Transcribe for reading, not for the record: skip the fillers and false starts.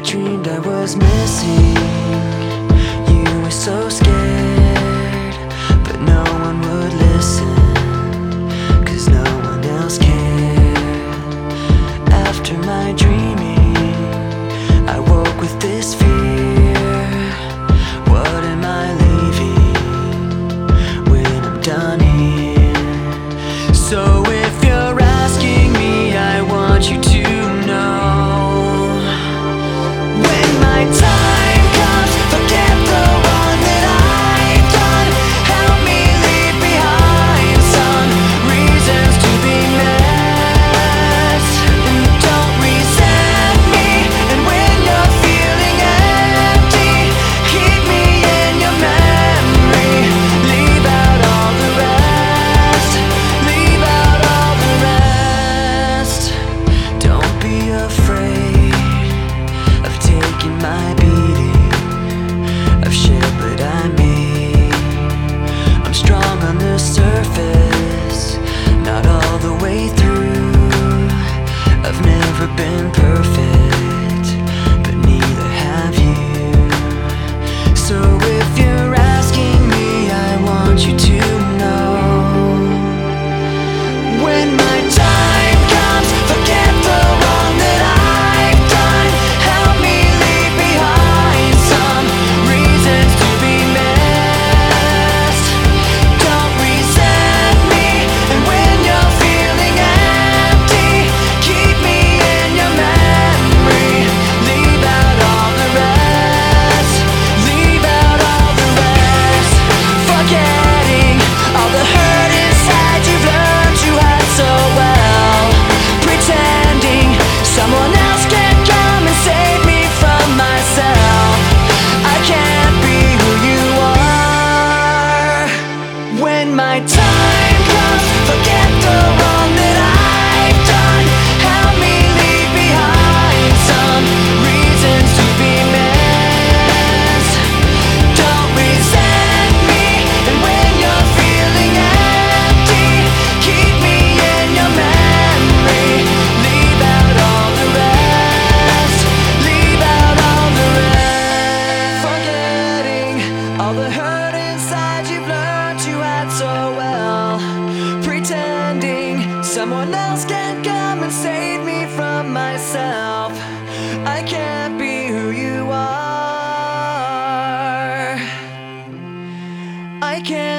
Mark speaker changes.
Speaker 1: dreamed I was missing. You were so scared, but no one would listen, 'cause no one else cared. After my dreaming, I woke with this fear. What am I leaving when I'm done here? So if you're asking me, I want you to know, when my time comes, forget the one that I've done. Help me leave behind some reasons to be met, and don't resent me. And when you're feeling empty, keep me in your memory. Leave out all the rest, leave out all the rest. Don't be afraid of taking my beating, of shit that I made. I'm strong on the surface, not all the way through. I've never been perfect, but neither have you. So if you're asking me, I want you to know, when my time comes, forget the wrong that I've done. Help me leave behind some reasons to be missed. Don't resent me. And when you're feeling empty, keep me in your memory. Leave out all the rest, leave out all the rest. Forgetting all the hurt inside you've learned you had so well. Pretending someone else can come and save me from myself. I can't be who you are. When my time comes, forget the wrong that I've done. Help me leave behind some reasons to be missed. Don't resent me. And when you're feeling empty, keep me in your memory. Leave out all the rest, leave out all the rest. Forgetting all the hurt inside you've learned you had so well. Pretending someone else can come and save me from myself. I can't be who you are. I can't